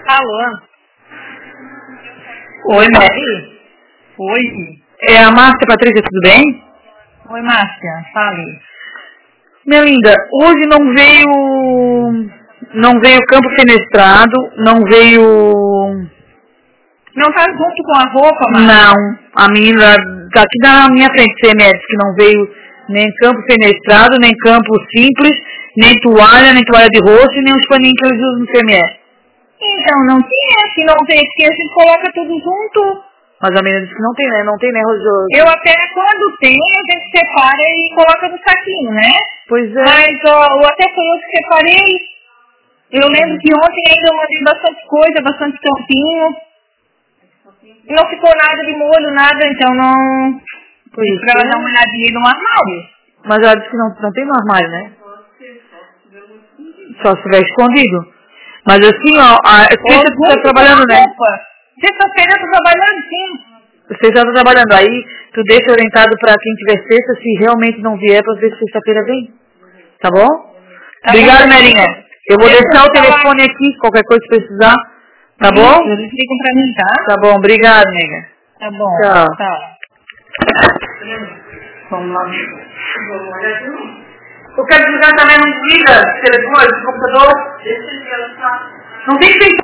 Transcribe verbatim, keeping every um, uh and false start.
Alô? Oi, Mary. Oi. É a Márcia Patrícia, tudo bem? Oi, Márcia, fale. Minha linda, hoje não veio... Não veio campo fenestrado, não veio... Não tá junto com a roupa, Márcia? Não, a menina daqui da minha frente, C M S, que não veio nem campo fenestrado, nem campo simples, nem toalha, nem toalha de rosto, nem os paninhos que eles usam no C M S. Então, não tinha, se não tem, porque a gente coloca tudo junto. Mas a menina disse que não tem, né? Não tem, né, Rojoso? Eu até, quando tem, a gente separa e coloca no saquinho, né? Pois é. Mas, ó, eu até foi eu que separei. Eu lembro que ontem ainda eu mandei bastante coisa, bastante campinho. Não ficou nada de molho, nada, então não... Pois Pra ela é. dar uma olhadinha no armário. Mas ela disse que não, não tem no armário, né? Só se estiver escondido. Mas assim, ó, a sexta tu tá trabalhando, né? Sexta-feira eu tô trabalhando, sim. Sexta tá trabalhando. Aí tu deixa orientado pra quem tiver sexta, se realmente não vier, pra ver se sexta-feira vem. Tá bom? Tá Obrigada, bom. Merinha. Eu vou Deixa deixar eu o telefone aqui, qualquer coisa que precisar. Tá bom? Eles ligam pra mim, tá? Tá bom, obrigado, nega. Tá bom. Tchau. Tchau. Vamos lá. Eu quero desligar também, não desliga, telefone, computador. Não tem que